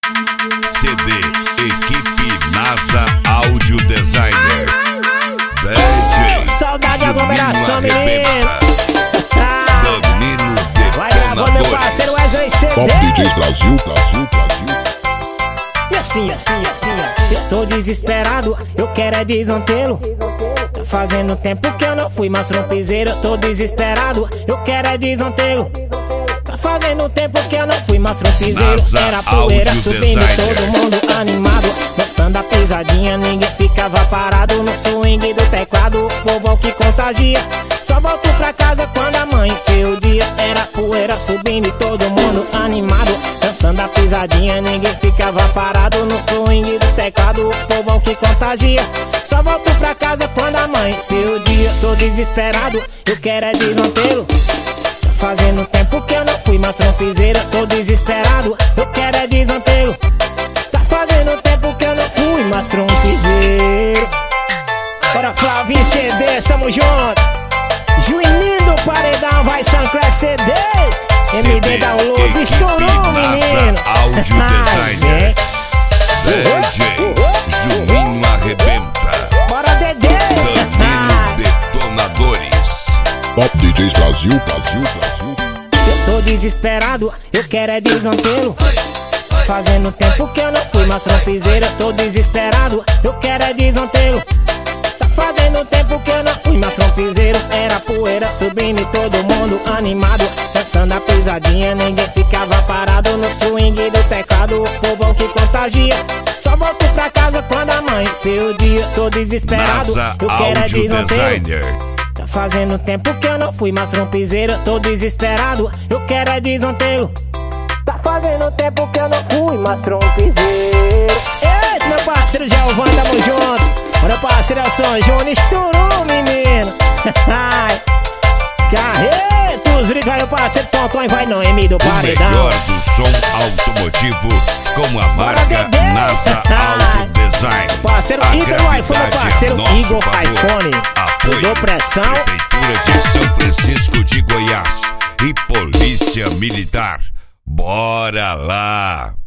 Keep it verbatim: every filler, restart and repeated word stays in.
C D Equipe NASA Áudio Designer. D J Saudade da aglomeração, menino. Domínio Vai gravando meu parceiro Wesley C D. Top D Js Brasil, Brasil, Brasil. E assim, assim, assim, assim. Eu tô desesperado, eu quero é desmantê-lo. Tá fazendo tempo que eu não fui mais trompizeiro. Eu tô desesperado, eu quero é desmantê-lo. Tá fazendo tempo que eu não fui mais trompizeiro. Era poeira subindo, todo mundo animado. Dançando a pisadinha, ninguém ficava parado. No swing do teclado, o povão que contagia. Só volto pra casa quando amanheceu o dia. Era poeira subindo e todo mundo animado. Dançando a pisadinha, ninguém ficava parado. No swing do teclado, o povão que contagia. Só volto pra casa quando amanheceu o dia. Tô desesperado, eu quero é desmantê-lo. Tá fazendo tempo que eu não fui mais trompizeiro. Tô desesperado, eu quero é desmantê-lo. Tá fazendo tempo que eu não fui mais trompizeiro. Bora Flávio C D, tamo junto. Juninho do Paredão vai sancrar C Ds. M D Download estourou, menino. Áudio Designer. D J Juninho arrebenta. Bora, Dedê. Danilo Detonadores. Top D Js Brasil, Brasil, Brasil. Eu tô desesperado, eu quero é desmantê-lo. Fazendo tempo que eu não fui mais trompizeiro. Eu tô desesperado, eu quero é desmantê-lo. Tá fazendo tempo que eu não fui mais trompizeiro. Era poeira subindo e todo mundo animado. Dançando a pisadinha, ninguém ficava parado. No swing do teclado, o povão que contagia. Só volto pra casa quando amanheceu o dia. Tô desesperado, NASA eu quero é Áudio desmantê-lo. Designer. Tá fazendo tempo que eu não fui mais trompizeiro. Eu tô desesperado, eu quero é desmantê-lo. Tá fazendo tempo que eu não fui mais trompizeiro. Eita, meu parceiro Giovanni, tamo junto. Meu parceiro é o São João, estourou, menino. Ai, carreta, os gritos, vai meu parceiro Tonton, vai no M do O Paredão. melhor do som automotivo com a marca NASA Áudio Design. Parceiro A Igor do iPhone, meu gravidade parceiro a nosso Igor favor. iPhone. Apoio Dou pressão. Prefeitura de São Francisco de Goiás e Polícia Militar. Bora lá!